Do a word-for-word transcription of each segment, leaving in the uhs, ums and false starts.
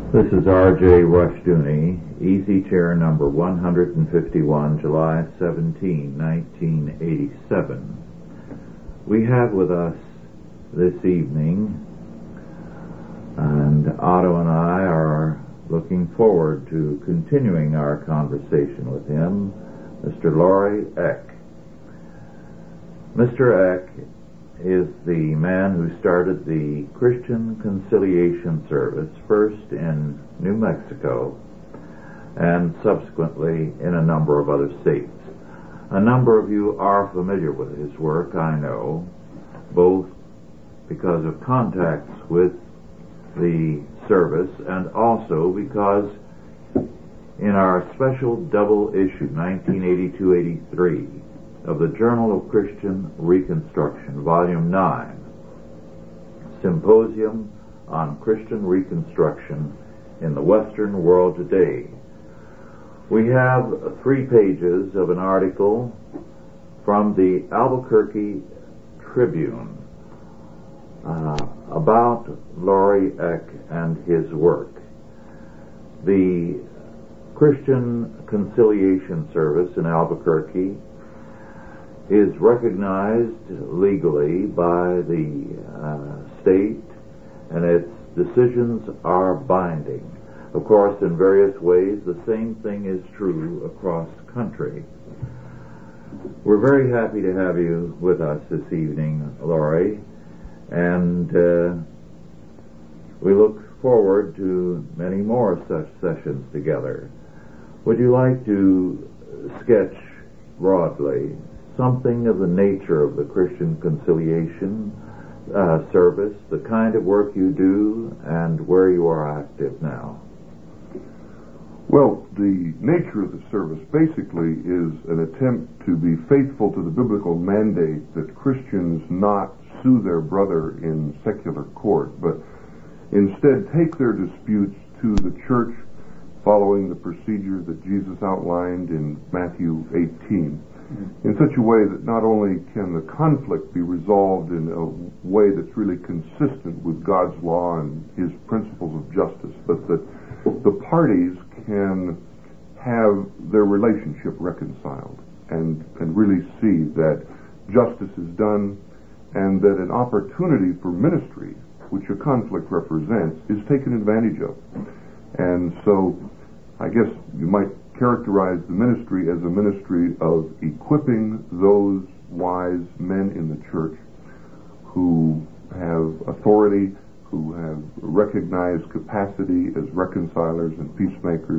This is R J Rushdoony, Easy Chair number one hundred fifty-one, July seventeenth, nineteen eighty-seven. We have with us this evening, and Otto and I are looking forward to continuing our conversation with him, Mister Laurie Eck. Mister Eck is the man who started the Christian Conciliation Service first in New Mexico and subsequently in a number of other states. A number of you are familiar with his work, I know, both because of contacts with the service and also because in our special double issue, nineteen eighty-two eighty-three, of the Journal of Christian Reconstruction, Volume nine, Symposium on Christian Reconstruction in the Western World Today, we have three pages of an article from the Albuquerque Tribune uh, about Laurie Eck and his work. The Christian Conciliation Service in Albuquerque is recognized legally by the uh, state, and its decisions are binding. Of course, in various ways, the same thing is true across country. We're very happy to have you with us this evening, Laurie, and uh, we look forward to many more such sessions together. Would you like to sketch broadly something of the nature of the Christian Conciliation uh, Service, the kind of work you do, and where you are active now? Well, the nature of the service basically is an attempt to be faithful to the biblical mandate that Christians not sue their brother in secular court, but instead take their disputes to the church following the procedure that Jesus outlined in Matthew eighteen. In such a way that not only can the conflict be resolved in a way that's really consistent with God's law and His principles of justice, but that the parties can have their relationship reconciled and, and really see that justice is done and that an opportunity for ministry, which a conflict represents, is taken advantage of. And so I guess you might characterize the ministry as a ministry of equipping those wise men in the church who have authority, who have recognized capacity as reconcilers and peacemakers,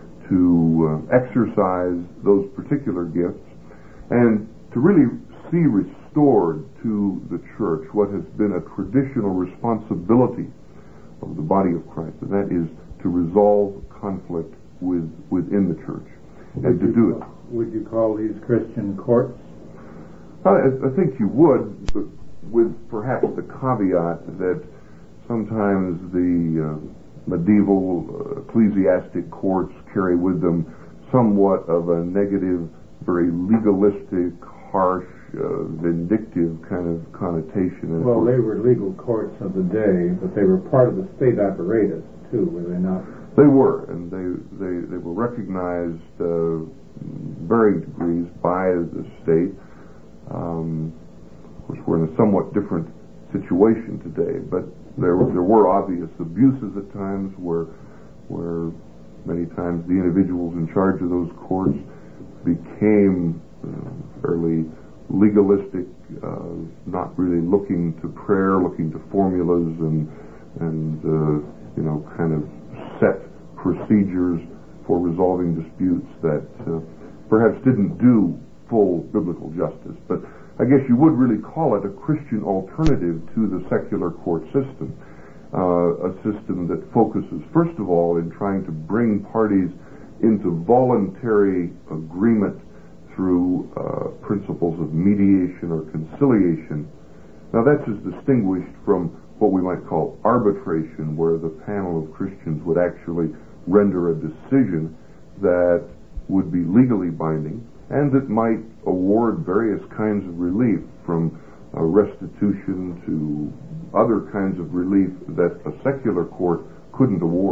to uh, exercise those particular gifts and to really see restored to the church what has been a traditional responsibility of the body of Christ, and that is to resolve conflict with within the church, and to do it. Would you call these Christian courts? I, I think you would, but with perhaps the caveat that sometimes the uh, medieval uh, ecclesiastic courts carry with them somewhat of a negative, very legalistic, harsh, uh, vindictive kind of connotation. Well, they were legal courts of the day, but they were part of the state apparatus too, were they not? They were, and they they, they were recognized uh, varying degrees by the state. Um, of course, we're in a somewhat different situation today, but there there were obvious abuses at times where where many times the individuals in charge of those courts became uh, fairly legalistic, uh, not really looking to prayer, looking to formulas and and uh, you know kind of set procedures for resolving disputes that uh, perhaps didn't do full biblical justice. But I guess you would really call it a Christian alternative to the secular court system, uh, a system that focuses, first of all, in trying to bring parties into voluntary agreement through uh, principles of mediation or conciliation. Now that's as distinguished from what we might call arbitration, where the panel of Christians would actually render a decision that would be legally binding and that might award various kinds of relief, from uh, restitution to other kinds of relief that a secular court couldn't award.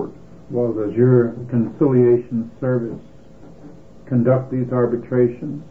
Well, does your conciliation service conduct these arbitrations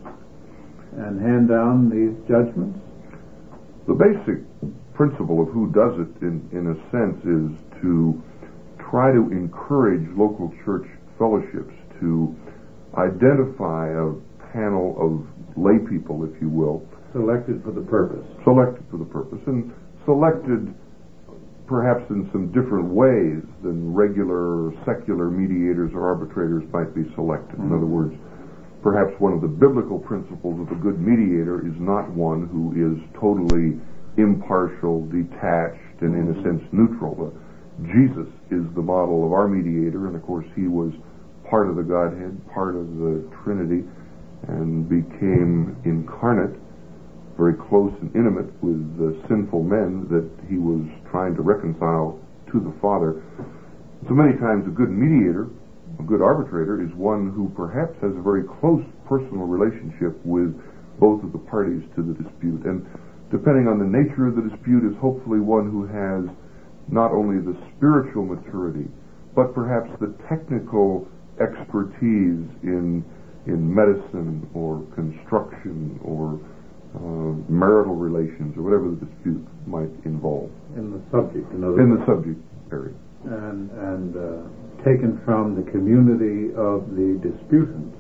and hand down these judgments? The basic principle of who does it, in, in a sense, is to try to encourage local church fellowships to identify a panel of lay people, if you will. Selected for the purpose. Selected for the purpose, and selected perhaps in some different ways than regular secular mediators or arbitrators might be selected. Mm-hmm. In other words, perhaps one of the biblical principles of a good mediator is not one who is totally impartial, detached, and in a sense neutral. Uh, Jesus is the model of our mediator, and of course he was part of the Godhead, part of the Trinity, and became incarnate, very close and intimate with the sinful men that he was trying to reconcile to the Father. So many times a good mediator, a good arbitrator, is one who perhaps has a very close personal relationship with both of the parties to the dispute. And depending on the nature of the dispute, is hopefully one who has not only the spiritual maturity, but perhaps the technical expertise in in medicine or construction or uh, marital relations or whatever the dispute might involve. In the subject, in other In words. the subject area. And, and uh, taken from the community of the disputants.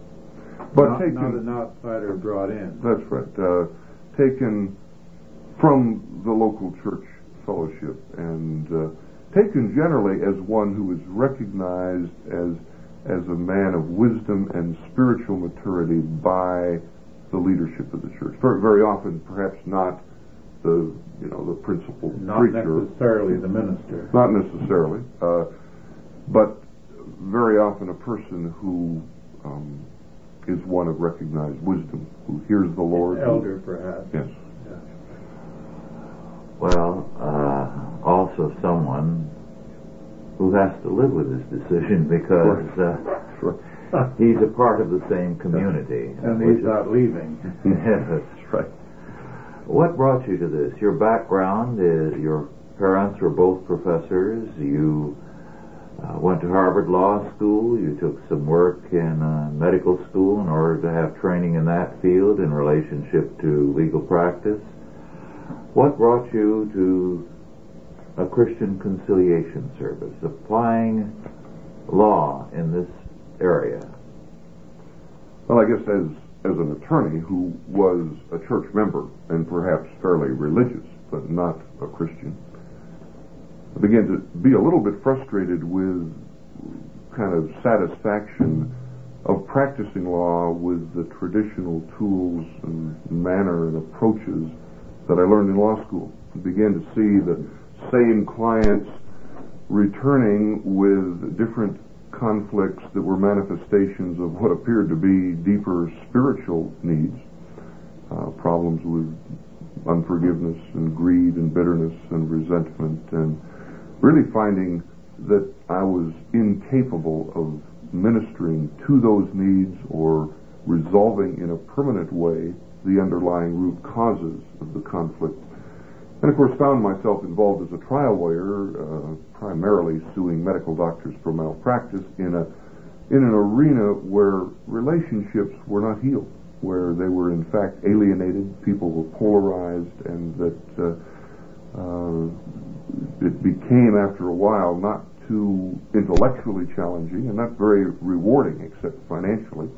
But not, taken, not an outsider brought in. That's right. Uh, taken from the local church fellowship and uh, taken generally as one who is recognized as as a man of wisdom and spiritual maturity by the leadership of the church. Very, very often, perhaps not the you know the principal not preacher, not necessarily the minister, not necessarily, uh, but very often a person who um, is one of recognized wisdom, who hears the Lord. Elder, who, perhaps. Yes. Yeah. Well, uh, also someone who has to live with this decision because uh, he's a part of the same community. And he's not leaving. Yeah, that's right. What brought you to this? Your background is your parents were both professors. You uh, went to Harvard Law School. You took some work in uh, medical school in order to have training in that field in relationship to legal practice. What brought you to a Christian conciliation service, applying law in this area? Well, I guess as as an attorney who was a church member and perhaps fairly religious, but not a Christian, I began to be a little bit frustrated with kind of satisfaction of practicing law with the traditional tools and manner and approaches that I learned in law school. I began to see the same clients returning with different conflicts that were manifestations of what appeared to be deeper spiritual needs, uh, problems with unforgiveness and greed and bitterness and resentment, and really finding that I was incapable of ministering to those needs or resolving in a permanent way the underlying root causes of the conflict. And of course found myself involved as a trial lawyer, uh, primarily suing medical doctors for malpractice in a in an arena where relationships were not healed, where they were in fact alienated, people were polarized, and that uh, uh, it became after a while not too intellectually challenging and not very rewarding except financially.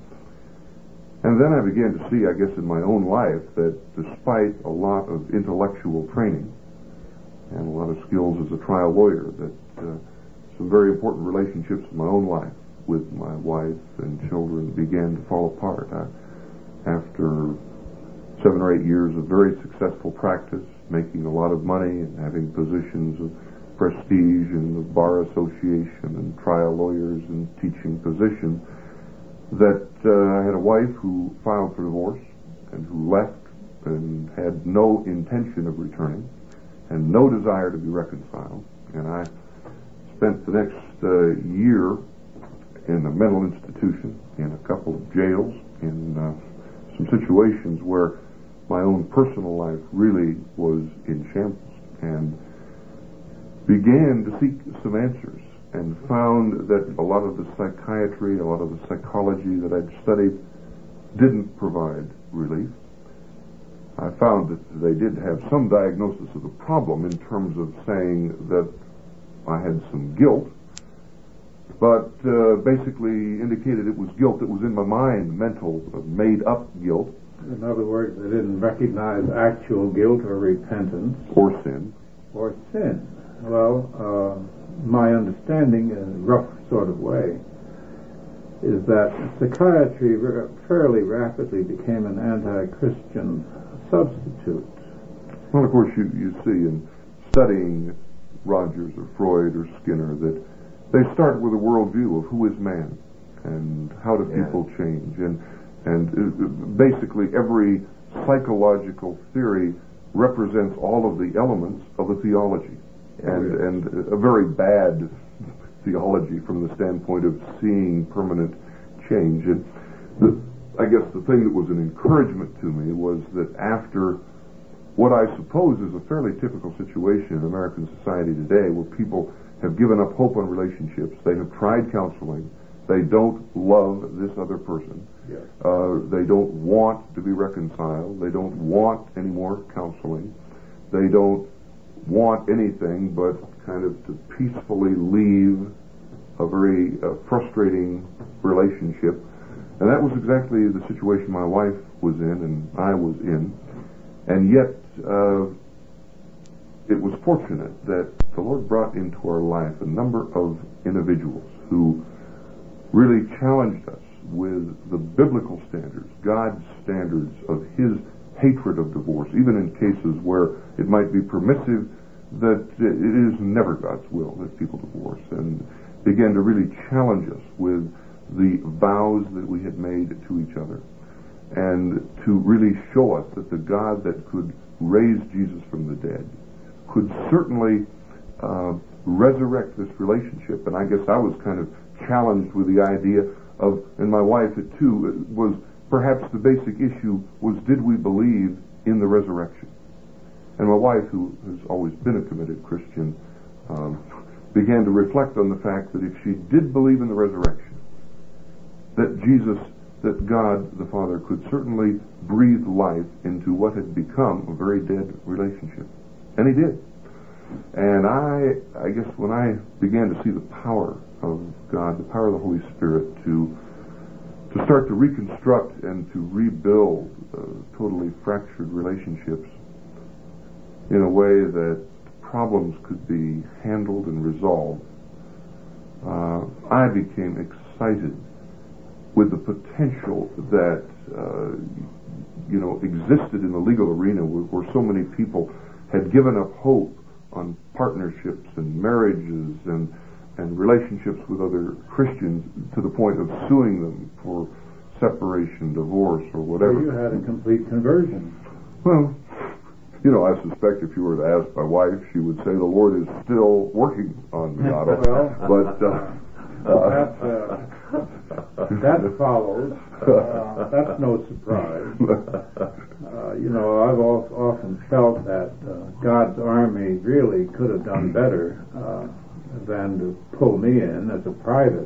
And then I began to see, I guess, in my own life that despite a lot of intellectual training and a lot of skills as a trial lawyer, that uh, some very important relationships in my own life with my wife and children began to fall apart. I, after seven or eight years of very successful practice, making a lot of money and having positions of prestige in the Bar Association and trial lawyers and teaching positions, that uh, I had a wife who filed for divorce and who left and had no intention of returning and no desire to be reconciled. And I spent the next uh, year in a mental institution, in a couple of jails, in uh, some situations where my own personal life really was in shambles, and began to seek some answers. and found that a lot of the psychiatry, a lot of the psychology that I'd studied didn't provide relief. I found that they did have some diagnosis of the problem in terms of saying that I had some guilt, but uh, basically indicated it was guilt that was in my mind, mental, uh, made-up guilt. In other words, they didn't recognize actual guilt or repentance. Or sin. Or sin. Well, uh, my understanding, in a rough sort of way, is that psychiatry fairly rapidly became an anti-Christian substitute. Well, of course, you, you see in studying Rogers or Freud or Skinner that they start with a worldview of who is man and how do people yeah. change. And, and basically every psychological theory represents all of the elements of a theology. Yeah, and, really. and a very bad theology from the standpoint of seeing permanent change. And the, I guess the thing that was an encouragement to me was that after what I suppose is a fairly typical situation in American society today, where people have given up hope on relationships, they have tried counseling, they don't love this other person, yes. uh, they don't want to be reconciled, they don't want any more counseling, they don't want anything but kind of to peacefully leave a very uh, frustrating relationship. And that was exactly the situation my wife was in and I was in. And yet, uh, it was fortunate that the Lord brought into our life a number of individuals who really challenged us with the biblical standards, God's standards of His hatred of divorce, even in cases where it might be permissive, that it is never God's will that people divorce, and began to really challenge us with the vows that we had made to each other, and to really show us that the God that could raise Jesus from the dead could certainly uh, resurrect this relationship. And I guess I was kind of challenged with the idea of, and my wife it too, was perhaps the basic issue was, did we believe in the resurrection? And my wife, who has always been a committed Christian, um, began to reflect on the fact that if she did believe in the resurrection, that Jesus, that God the Father could certainly breathe life into what had become a very dead relationship. And He did. And I, I guess when I began to see the power of God, the power of the Holy Spirit to to start to reconstruct and to rebuild uh, totally fractured relationships in a way that problems could be handled and resolved, uh, I became excited with the potential that uh, you know existed in the legal arena, where, where so many people had given up hope on partnerships and marriages and and relationships with other Christians to the point of suing them for separation, divorce, or whatever. Well, you had a complete conversion. Well, you know, I suspect if you were to ask my wife, she would say the Lord is still working on me, Otto. Well, but uh, that, uh, that follows. Uh, that's no surprise. Uh, you know, I've often felt that uh, God's army really could have done better uh, than to pull me in as a private.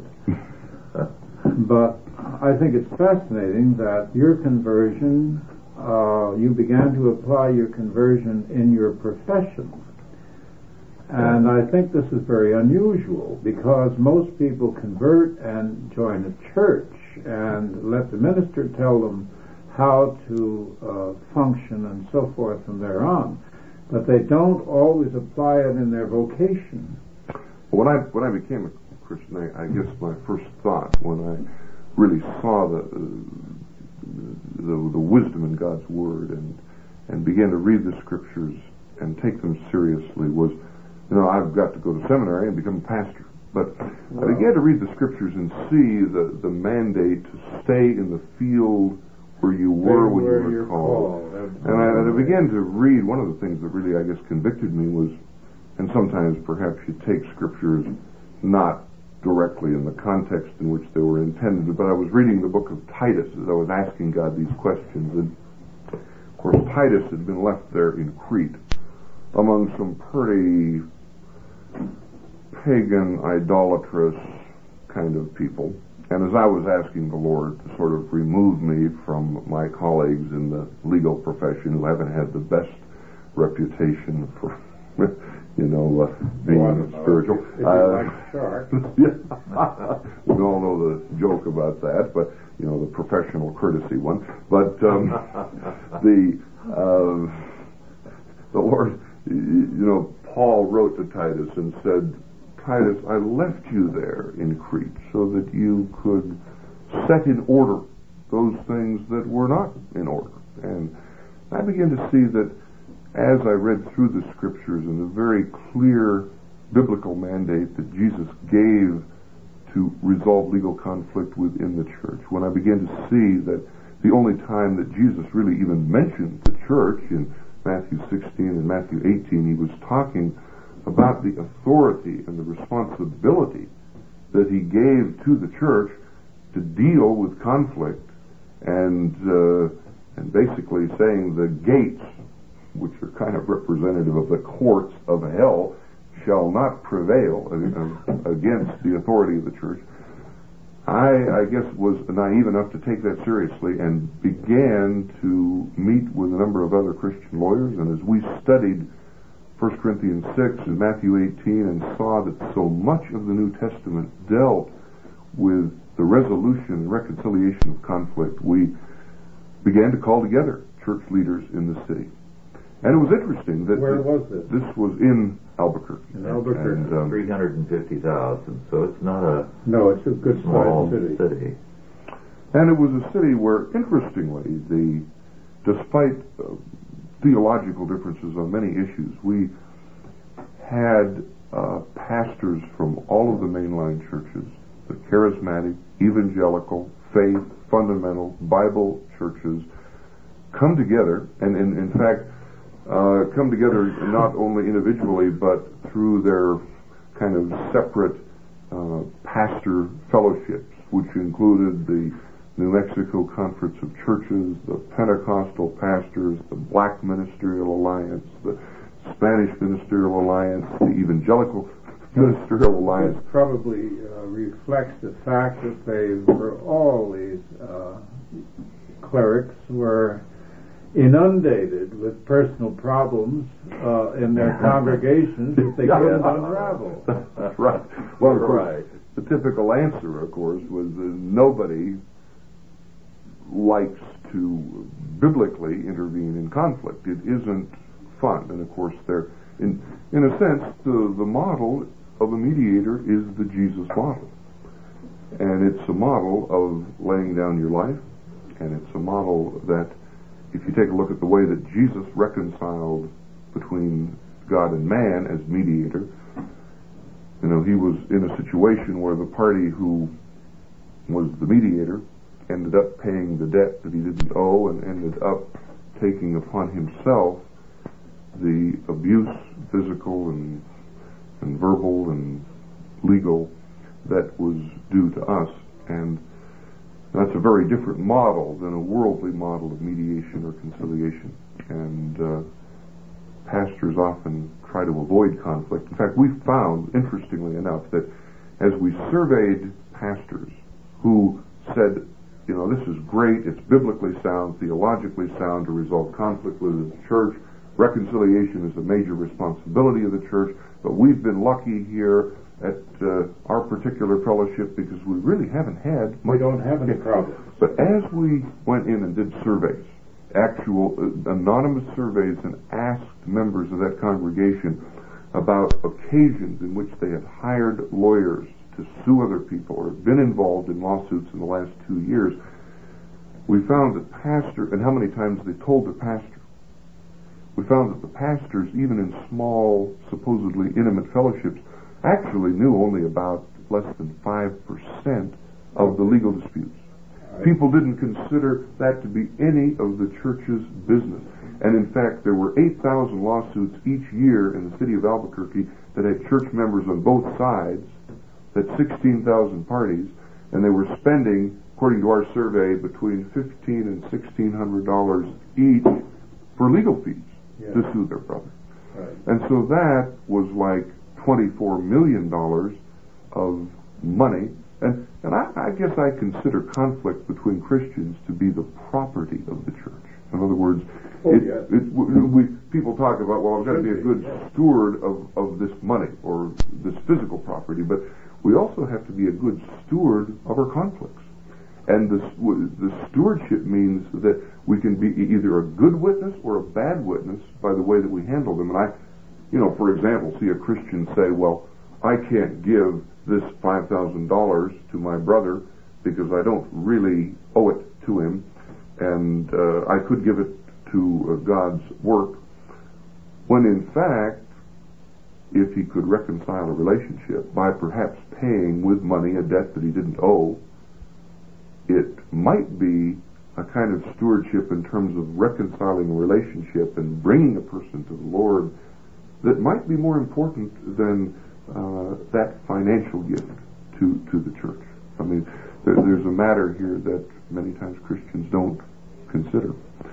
But I think it's fascinating that your conversion, uh, you began to apply your conversion in your profession. And I think this is very unusual, because most people convert and join a church and let the minister tell them how to uh, function and so forth from there on. But they don't always apply it in their vocation. When I when I became a Christian, I, I guess my first thought when I really saw the, uh, the the wisdom in God's Word and and began to read the Scriptures and take them seriously was, you know, I've got to go to seminary and become a pastor. But wow. I began to read the Scriptures and see the, the mandate to stay in the field where you were when you were called. called. And I, and I began to read. One of the things that really, I guess, convicted me was, and sometimes perhaps you take Scriptures not directly in the context in which they were intended, but I was reading the book of Titus as I was asking God these questions. And, of course, Titus had been left there in Crete among some pretty pagan, idolatrous kind of people. And as I was asking the Lord to sort of remove me from my colleagues in the legal profession who haven't had the best reputation for, you know, uh, being spiritual. If you uh, like sharks. Yeah. We all know the joke about that, but, you know, the professional courtesy one. But um, the, uh, the Lord, you know, Paul wrote to Titus and said, Titus, I left you there in Crete so that you could set in order those things that were not in order. And I began to see that as I read through the scriptures and the very clear biblical mandate that Jesus gave to resolve legal conflict within the church, when I began to see that the only time that Jesus really even mentioned the church in Matthew sixteen and Matthew eighteen, he was talking about the authority and the responsibility that he gave to the church to deal with conflict, and uh, and basically saying the gates, which are kind of representative of the courts of hell, shall not prevail against the authority of the church. I, I guess, was naive enough to take that seriously and began to meet with a number of other Christian lawyers, and as we studied First Corinthians six and Matthew eighteen and saw that so much of the New Testament dealt with the resolution and reconciliation of conflict, we began to call together church leaders in the city. And it was interesting that Where was this? This was in Albuquerque. In Albuquerque. And, um, three hundred fifty thousand, so it's not a No, it's a good small sized city. city. And it was a city where, interestingly, the despite uh, theological differences on many issues, we had uh, pastors from all of the mainline churches, the charismatic, evangelical, faith, fundamental, Bible churches, come together, and in, in fact, uh, come together not only individually, but through their kind of separate uh, pastor fellowships, which included the New Mexico Conference of Churches, the Pentecostal Pastors, the Black Ministerial Alliance, the Spanish Ministerial Alliance, the Evangelical Ministerial Alliance. This probably uh, reflects the fact that they were all these uh, clerics were inundated with personal problems uh, in their congregations that they couldn't unravel. That's right. Well, of course, Right. the typical answer, of course, was uh, nobody likes to biblically intervene in conflict. It isn't fun. And of course, they're in in a sense the the model of a mediator is the Jesus model, and it's a model of laying down your life, and it's a model that, if you take a look at the way that Jesus reconciled between God and man as mediator, you know, he was in a situation where the party who was the mediator ended up paying the debt that he didn't owe, and ended up taking upon himself the abuse, physical and and verbal and legal, that was due to us. And that's a very different model than a worldly model of mediation or conciliation. And uh, pastors often try to avoid conflict. In fact, we found, interestingly enough, that as we surveyed pastors who said, you know, this is great, it's biblically sound, theologically sound to resolve conflict within the church, reconciliation is a major responsibility of the church, but we've been lucky here at uh, our particular fellowship because we really haven't had much. We don't have any problems. But as we went in and did surveys, actual uh, anonymous surveys, and asked members of that congregation about occasions in which they had hired lawyers to sue other people or been involved in lawsuits in the last two years, we found that pastor, and how many times they told the pastor, we found that the pastors, even in small, supposedly intimate fellowships, actually knew only about less than five percent of the legal disputes. Right. People didn't consider that to be any of the church's business. And in fact, there were eight thousand lawsuits each year in the city of Albuquerque that had church members on both sides, that sixteen thousand parties, and they were spending, according to our survey, between fifteen and sixteen hundred dollars each for legal fees, yeah, to sue their brother. Right. And so that was like twenty-four million dollars of money. And, and I, I guess I consider conflict between Christians to be the property of the church. In other words, oh, it, yes. it, we, people talk about, well, I've got to be a good steward of, of this money or this physical property, but we also have to be a good steward of our conflicts. And the, the stewardship means that we can be either a good witness or a bad witness by the way that we handle them. And I, you know, for example, see a Christian say, well, I can't give this five thousand dollars to my brother because I don't really owe it to him, and uh, I could give it to uh, God's work, when in fact, if he could reconcile a relationship by perhaps paying with money a debt that he didn't owe, it might be a kind of stewardship in terms of reconciling a relationship and bringing a person to the Lord that might be more important than uh, that financial gift to, to the church. I mean, there, there's a matter here that many times Christians don't consider.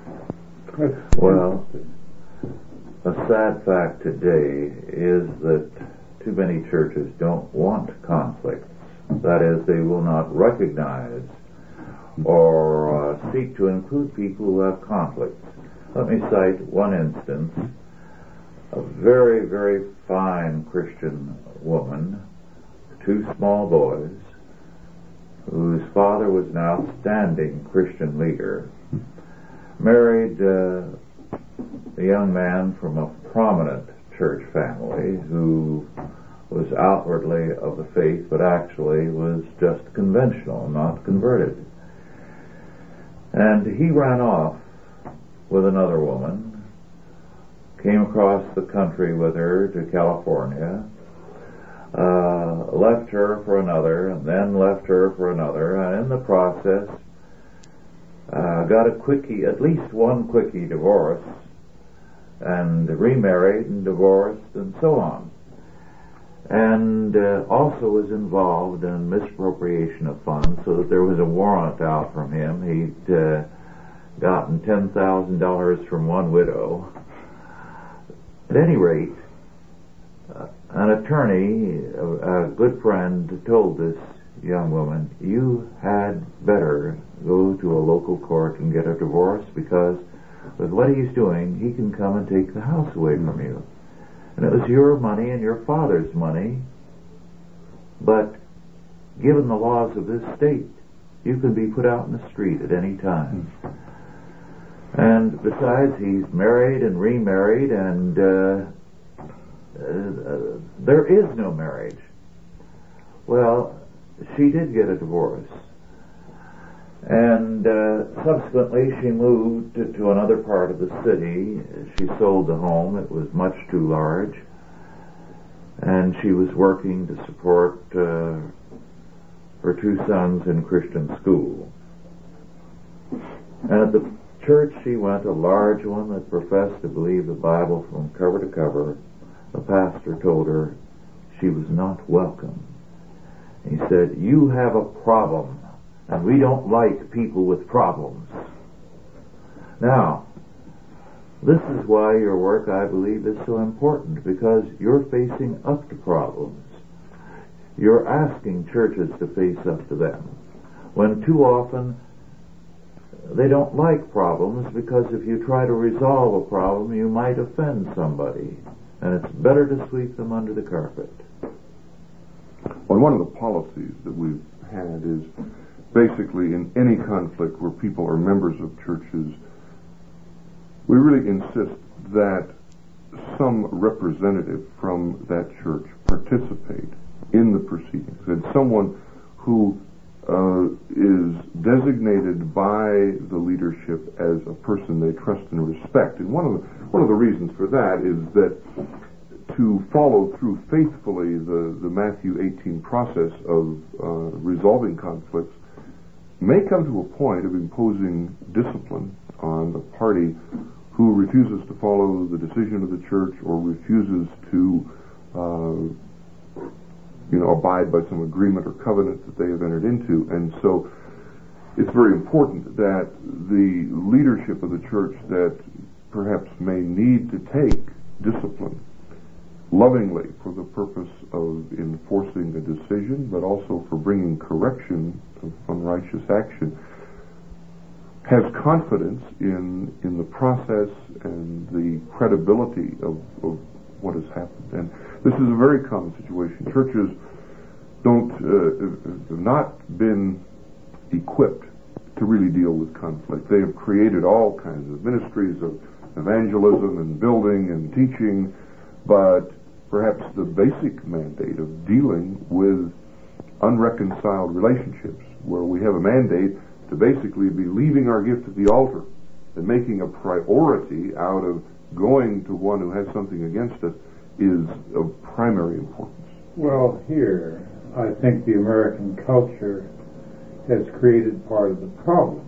Well, a sad fact today is that too many churches don't want conflicts. That is, they will not recognize or uh, seek to include people who have conflicts. Let me cite one instance. A very, very fine Christian woman, two small boys, whose father was an outstanding Christian leader, married uh, a young man from a prominent church family who was outwardly of the faith but actually was just conventional, not converted. And he ran off with another woman, came across the country with her to California, uh, left her for another, and then left her for another, and in the process uh, got a quickie, at least one quickie divorce, and remarried and divorced and so on. And uh, also was involved in misappropriation of funds, so that there was a warrant out from him. He'd uh, gotten ten thousand dollars from one widow. At any rate, uh, an attorney, a, a good friend, told this young woman, you had better go to a local court and get a divorce, because with what he's doing, he can come and take the house away from you. And it was your money and your father's money, but given the laws of this state, you can be put out in the street at any time. And besides, he's married and remarried, and uh, uh, there is no marriage. Well, she did get a divorce. And uh, subsequently she moved to, to another part of the city. She sold the home. It was much too large. And she was working to support uh, her two sons in Christian school. And at the church she went, a large one that professed to believe the Bible from cover to cover, the pastor told her she was not welcome. He said, you have a problem, and we don't like people with problems. Now, this is why your work, I believe, is so important, because you're facing up to problems. You're asking churches to face up to them, when too often they don't like problems, because if you try to resolve a problem, you might offend somebody, and it's better to sweep them under the carpet. Well, one of the policies that we've had is basically in any conflict where people are members of churches, we really insist that some representative from that church participate in the proceedings, and someone who uh, is designated by the leadership as a person they trust and respect. And one of the, one of the reasons for that is that to follow through faithfully the, the Matthew eighteen process of uh, resolving conflicts may come to a point of imposing discipline on the party who refuses to follow the decision of the church or refuses to uh, you know, abide by some agreement or covenant that they have entered into. And so it's very important that the leadership of the church that perhaps may need to take discipline lovingly for the purpose of enforcing a decision, but also for bringing correction of unrighteous action, has confidence in in the process and the credibility of, of what has happened. And this is a very common situation. Churches don't uh, have not been equipped to really deal with conflict. They have created all kinds of ministries of evangelism and building and teaching, but perhaps the basic mandate of dealing with unreconciled relationships, where we have a mandate to basically be leaving our gift at the altar and making a priority out of going to one who has something against us, is of primary importance. Well, here, I think the American culture has created part of the problem.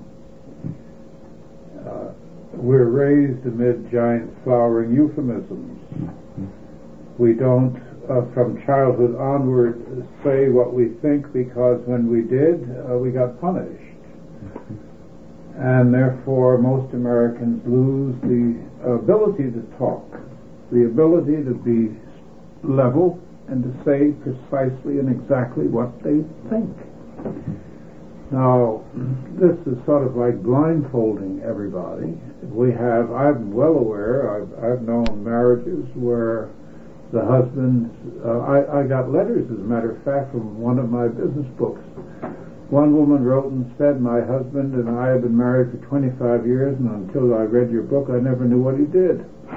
Uh, we're raised amid giant flowering euphemisms. We don't, uh, from childhood onward, say what we think, because when we did, uh, we got punished. And therefore, most Americans lose the ability to talk, the ability to be level and to say precisely and exactly what they think. Now, this is sort of like blindfolding everybody. We have, I'm well aware, I've, I've known marriages where the husband, uh, I, I got letters, as a matter of fact, from one of my business books. One woman wrote and said, my husband and I have been married for twenty-five years, and until I read your book, I never knew what he did.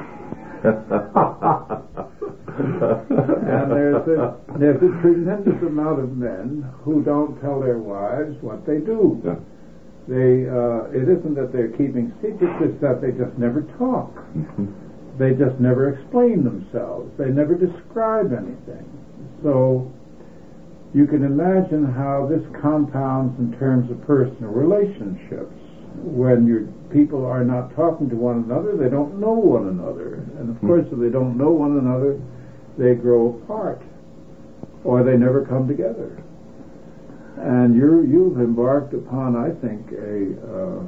And there's a, there's a tremendous amount of men who don't tell their wives what they do. Yeah. They, uh, it isn't that they're keeping secrets, it's that they just never talk. Mm-hmm. They just never explain themselves. They never describe anything. So you can imagine how this compounds in terms of personal relationships. When your people are not talking to one another, they don't know one another. And of course, if they don't know one another, they grow apart, or they never come together. And you, you've embarked upon, I think, a uh,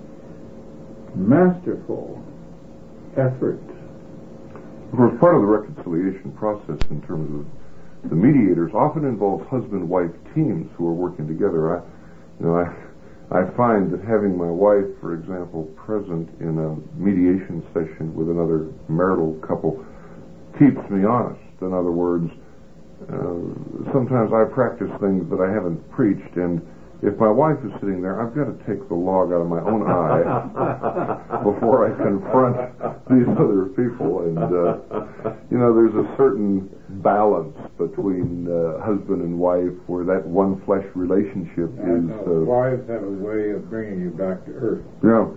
masterful effort. Of course, part of the reconciliation process in terms of the mediators often involves husband-wife teams who are working together. I, you know, I, I find that having my wife, for example, present in a mediation session with another marital couple keeps me honest. In other words, uh, sometimes I practice things that I haven't preached, and if my wife is sitting there, I've got to take the log out of my own eye before I confront these other people. And, uh, you know, there's a certain balance between uh, husband and wife where that one flesh relationship I is... know. Uh, Wives have a way of bringing you back to earth. Yeah.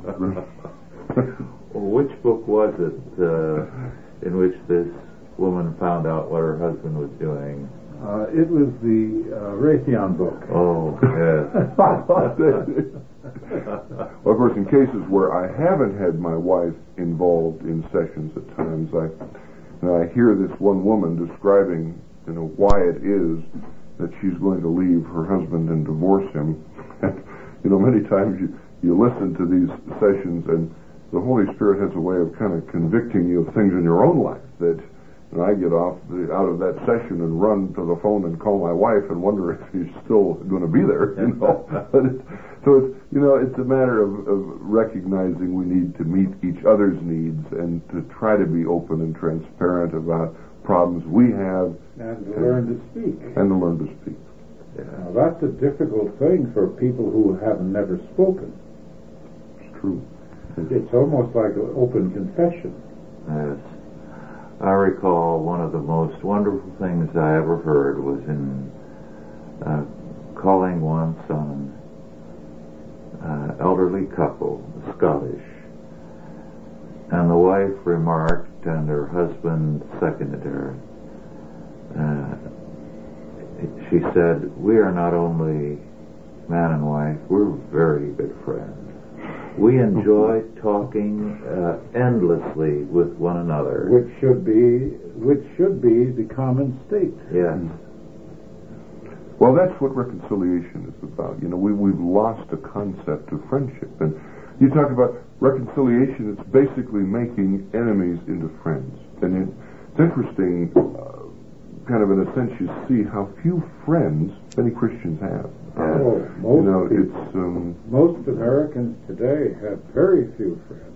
Well, which book was it uh, in which this woman found out what her husband was doing? Uh, it was the uh, Raytheon book. Oh, yes. Well, of course, in cases where I haven't had my wife involved in sessions at times, I, you know, I hear this one woman describing, you know, why it is that she's going to leave her husband and divorce him. And, you know, many times you, you listen to these sessions and the Holy Spirit has a way of kind of convicting you of things in your own life that... And I get off the, out of that session and run to the phone and call my wife and wonder if she's still going to be there. You know, but it, so it's you know it's a matter of, of recognizing we need to meet each other's needs and to try to be open and transparent about problems we have and to learn to speak. And to learn to speak. Yeah. Now, that's a difficult thing for people who have never spoken. It's true. It's almost like an open confession. Yes. I recall one of the most wonderful things I ever heard was in uh, calling once on an uh, elderly couple, Scottish, and the wife remarked, and her husband seconded her. Uh, she said, "We are not only man and wife, we're very good friends. We enjoy talking uh, endlessly with one another." Which should be, which should be the common state. Yes. Well, that's what reconciliation is about. You know, we, we've lost a concept of friendship. And you talk about reconciliation, it's basically making enemies into friends. And it, it's interesting, uh, kind of in a sense, you see how few friends many Christians have. Oh, most you know, people, it's um, most Americans today have very few friends.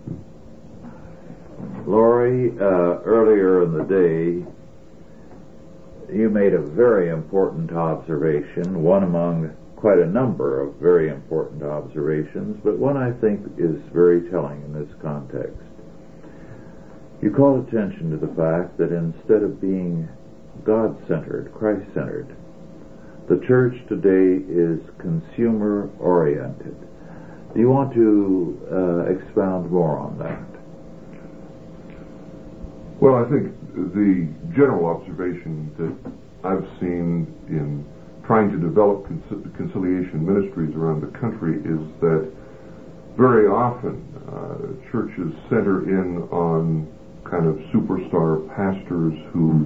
Laurie, uh, earlier in the day, you made a very important observation, one among quite a number of very important observations, but one I think is very telling in this context. You called attention to the fact that instead of being God-centered, Christ-centered, the church today is consumer-oriented. Do you want to uh, expound more on that? Well, I think the general observation that I've seen in trying to develop con- conciliation ministries around the country is that very often uh, churches center in on kind of superstar pastors who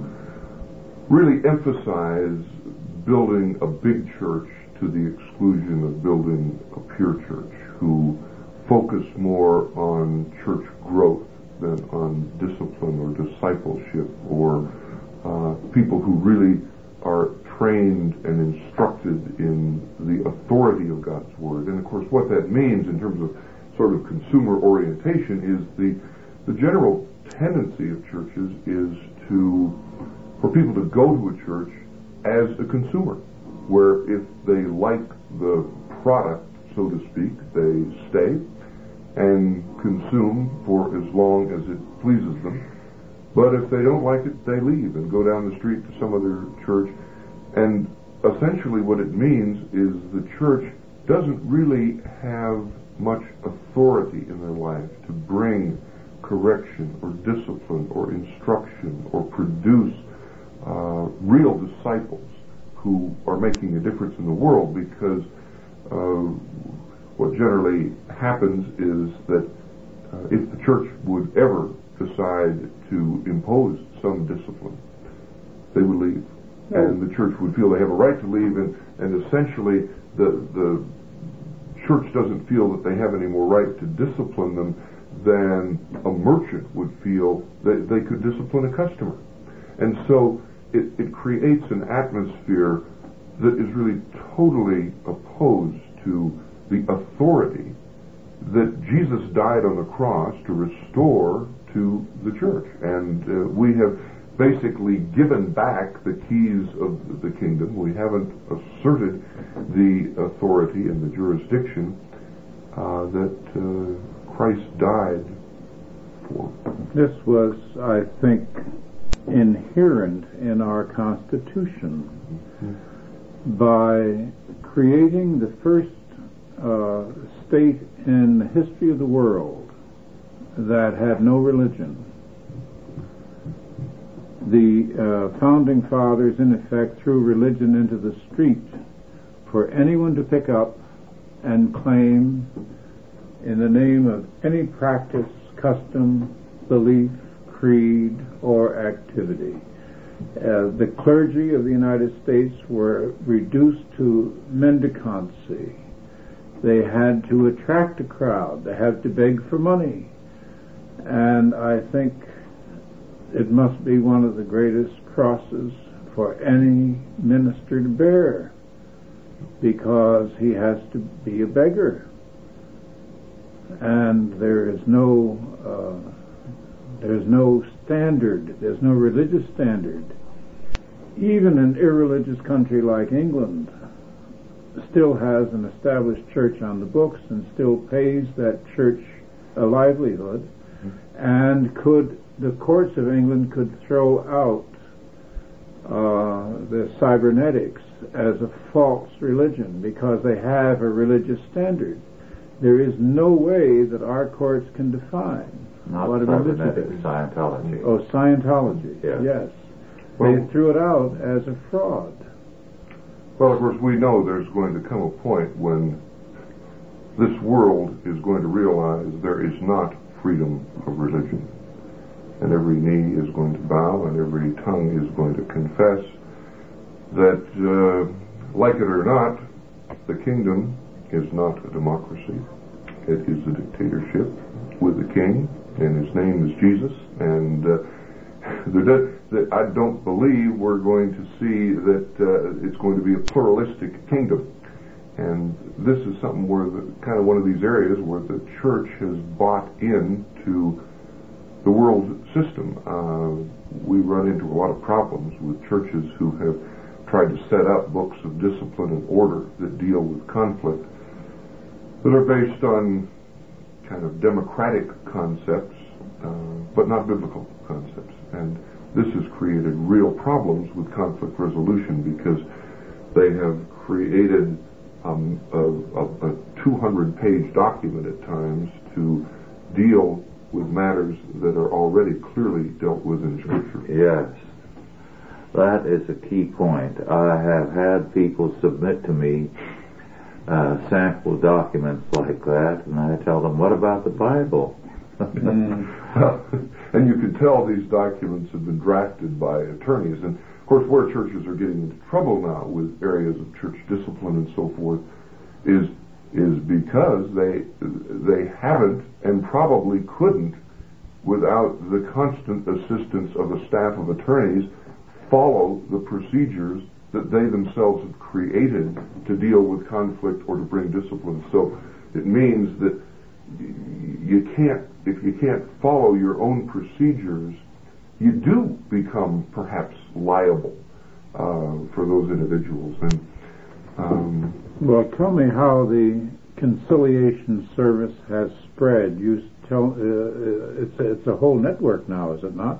really emphasize building a big church to the exclusion of building a pure church, who focus more on church growth than on discipline or discipleship, or uh, people who really are trained and instructed in the authority of God's Word. And of course what that means in terms of sort of consumer orientation is the the general tendency of churches is to for people to go to a church as a consumer, where if they like the product, so to speak, they stay and consume for as long as it pleases them. But if they don't like it, they leave and go down the street to some other church. And essentially what it means is the church doesn't really have much authority in their life to bring correction or discipline or instruction or produce uh, real disciples who are making a difference in the world, because uh, what generally happens is that uh, if the church would ever decide to impose some discipline, they would leave. No. And the church would feel they have a right to leave, and, and essentially the the church doesn't feel that they have any more right to discipline them than a merchant would feel that they could discipline a customer. And so it, it creates an atmosphere that is really totally opposed to the authority that Jesus died on the cross to restore to the church. And uh, we have basically given back the keys of the kingdom. We haven't asserted the authority and the jurisdiction uh, that uh, Christ died for. This was, I think, inherent in our Constitution. Mm-hmm. By creating the first uh, state in the history of the world that had no religion. The uh, founding fathers, in effect, threw religion into the street for anyone to pick up and claim in the name of any practice, custom, belief, creed, or activity. Uh, the clergy of the United States were reduced to mendicancy. They had to attract a crowd. They had to beg for money. And I think it must be one of the greatest crosses for any minister to bear, because he has to be a beggar. And there is no uh, there's no standard, there's no religious standard. Even an irreligious country like England still has an established church on the books and still pays that church a livelihood, and could the courts of England could throw out uh, the cybernetics as a false religion because they have a religious standard. There is no way that our courts can define Not what a religion is. Scientology. Oh, Scientology. Yes. Yes. Well, they threw it out as a fraud. Well, of course, we know there's going to come a point when this world is going to realize there is not freedom of religion. And every knee is going to bow and every tongue is going to confess that, uh, like it or not, the kingdom is not a democracy. It is a dictatorship with a king, and his name is Jesus. And uh, there does, that I don't believe we're going to see that uh, it's going to be a pluralistic kingdom. And this is something where the, kind of one of these areas where the church has bought into the world system. Uh, we run into a lot of problems with churches who have tried to set up books of discipline and order that deal with conflict that are based on kind of democratic concepts, uh, but not biblical concepts. And this has created real problems with conflict resolution because they have created um, a, a, a two hundred page document at times to deal with matters that are already clearly dealt with in Scripture. Yes. That is a key point. I have had people submit to me uh, sample documents like that, and I tell them, what about the Bible? mm. And you can tell these documents have been drafted by attorneys. And, of course, where churches are getting into trouble now with areas of church discipline and so forth is is because they they haven't and probably couldn't, without the constant assistance of a staff of attorneys, follow the procedures that they themselves have created to deal with conflict or to bring discipline. So it means that you can't, if you can't follow your own procedures, you do become perhaps liable uh, for those individuals. And um, well, tell me how the conciliation service has spread. You tell uh, it's a, it's a whole network now, is it not?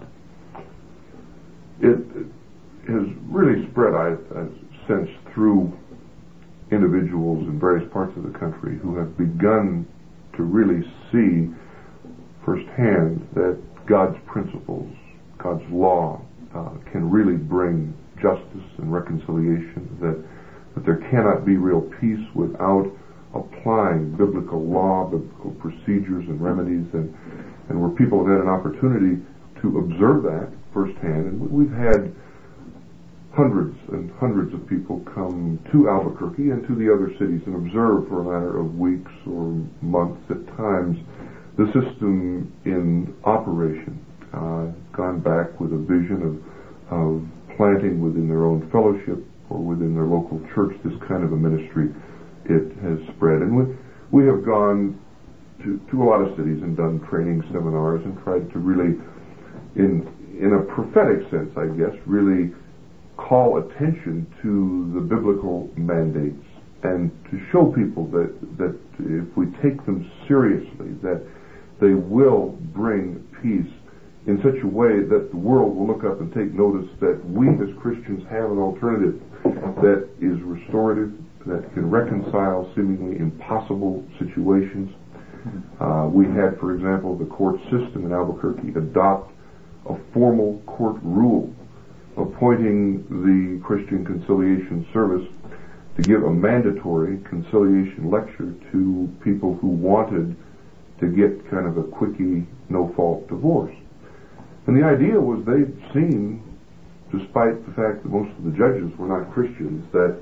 It has really spread, I, I sense, through individuals in various parts of the country who have begun to really see firsthand that God's principles, God's law, uh, can really bring justice and reconciliation, that, that there cannot be real peace without applying biblical law, biblical procedures and remedies, and, and where people have had an opportunity to observe that firsthand. And we've had hundreds and hundreds of people come to Albuquerque and to the other cities and observe for a matter of weeks or months at times the system in operation, uh, gone back with a vision of, of planting within their own fellowship or within their local church this kind of a ministry. It has spread. And we, we have gone to, to a lot of cities and done training seminars and tried to really, in in a prophetic sense, I guess, really call attention to the biblical mandates and to show people that, that if we take them seriously, that they will bring peace in such a way that the world will look up and take notice that we as Christians have an alternative that is restorative, that can reconcile seemingly impossible situations. Uh, we had, for example, the court system in Albuquerque adopt a formal court rule appointing the Christian Conciliation Service to give a mandatory conciliation lecture to people who wanted to get kind of a quickie, no-fault divorce. And the idea was they'd seen, despite the fact that most of the judges were not Christians, that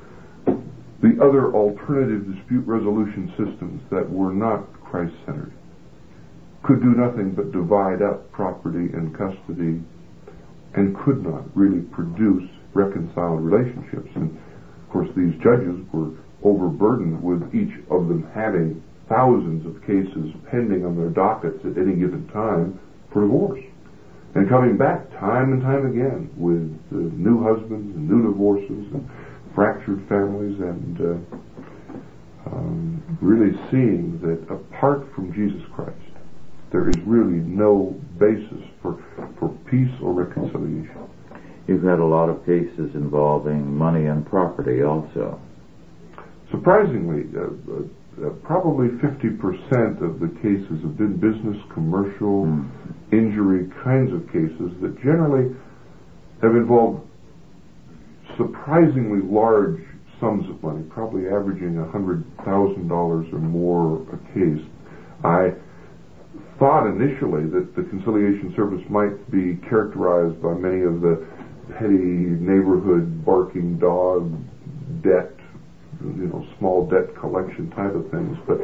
the other alternative dispute resolution systems that were not Christ-centered could do nothing but divide up property and custody and could not really produce reconciled relationships. And, of course, these judges were overburdened with each of them having thousands of cases pending on their dockets at any given time for divorce. And coming back time and time again with uh, new husbands and new divorces and fractured families, and uh, um, really seeing that apart from Jesus Christ, there is really no basis for for peace or reconciliation. You've had a lot of cases involving money and property also. Surprisingly, uh, uh, uh, probably fifty percent of the cases have been business, commercial, mm. injury kinds of cases that generally have involved surprisingly large sums of money, probably averaging one hundred thousand dollars or more a case. I thought initially that the conciliation service might be characterized by many of the petty neighborhood barking dog debt, you know, small debt collection type of things, but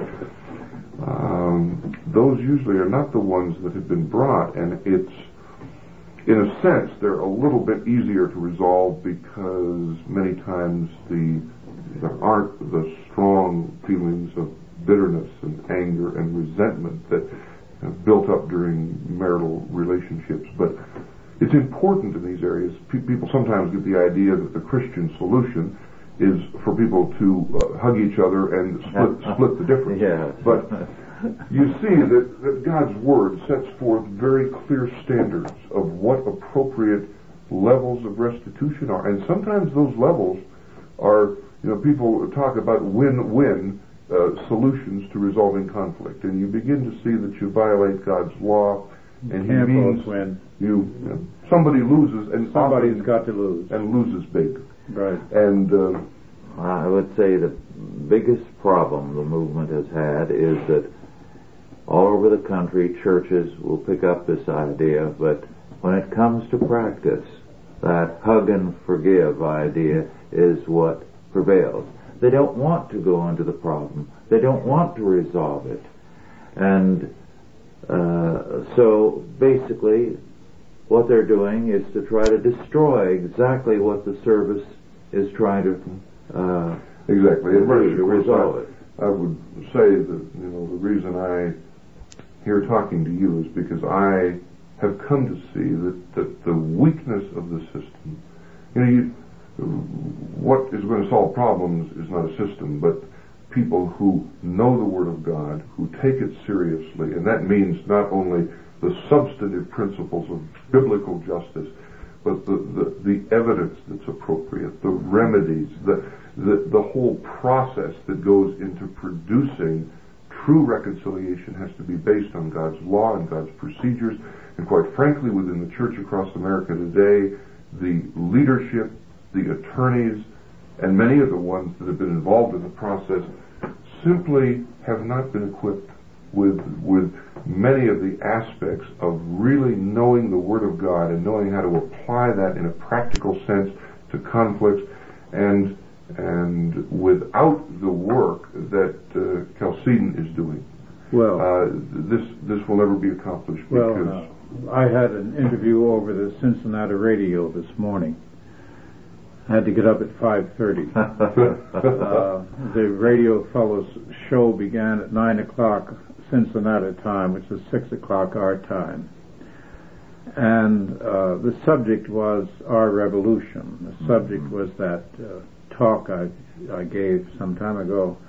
um, those usually are not the ones that have been brought, and it's in a sense, they're a little bit easier to resolve because many times the there aren't the strong feelings of bitterness and anger and resentment that have built up during marital relationships. But it's important in these areas. Pe- people sometimes get the idea that the Christian solution is for people to uh, hug each other and split, split the difference. Yeah. But you see that, that God's Word sets forth very clear standards of what appropriate levels of restitution are. And sometimes those levels are, you know, people talk about win-win uh, solutions to resolving conflict. And you begin to see that you violate God's law, and he means win. You, you know, somebody loses, and somebody's got to lose, and loses big. Right. And uh, I would say the biggest problem the movement has had is that all over the country, churches will pick up this idea, but when it comes to practice, that hug and forgive idea is what prevails. They don't want to go into the problem. They don't want to resolve it. And uh, so basically what they're doing is to try to destroy exactly what the service is trying to uh, exactly to resolve it. I would say that, you know, the reason I here talking to you is because I have come to see that, that the weakness of the system, you know, you, what is going to solve problems is not a system, but people who know the Word of God, who take it seriously, and that means not only the substantive principles of biblical justice, but the, the, the evidence that's appropriate, the remedies, the, the, the whole process that goes into producing true reconciliation has to be based on God's law and God's procedures. And quite frankly, within the church across America today, the leadership, the attorneys, and many of the ones that have been involved in the process simply have not been equipped with with many of the aspects of really knowing the Word of God and knowing how to apply that in a practical sense to conflicts, and and without the work that uh, Chalcedon is doing, well, uh, this this will never be accomplished. Well, because uh, I had an interview over the Cincinnati radio this morning. I had to get up at five thirty. uh, the radio fellow's show began at nine o'clock Cincinnati time, which is six o'clock our time. And uh, the subject was our revolution. The subject mm-hmm. was that uh, talk I, I gave some time ago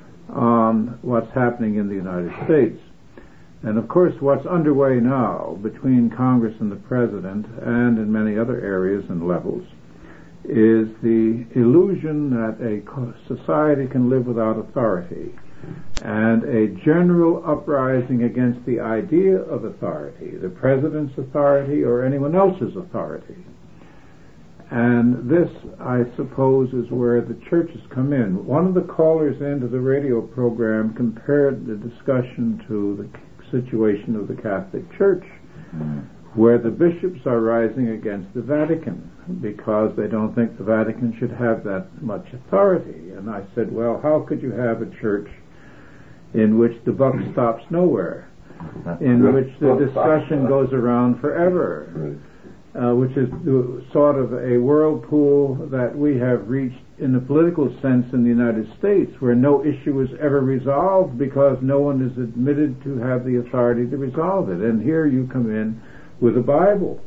on what's happening in the United States. And of course what's underway now between Congress and the President and in many other areas and levels is the illusion that a society can live without authority, and a general uprising against the idea of authority, the President's authority or anyone else's authority. And this, I suppose, is where the churches come in. One of the callers into the radio program compared the discussion to the situation of the Catholic Church, mm. where the bishops are rising against the Vatican because they don't think the Vatican should have that much authority. And I said, well, how could you have a church in which the buck stops nowhere, in which the discussion goes around forever, uh, which is sort of a whirlpool that we have reached in the political sense in the United States, where no issue is ever resolved because no one is admitted to have the authority to resolve it. And here you come in with the Bible.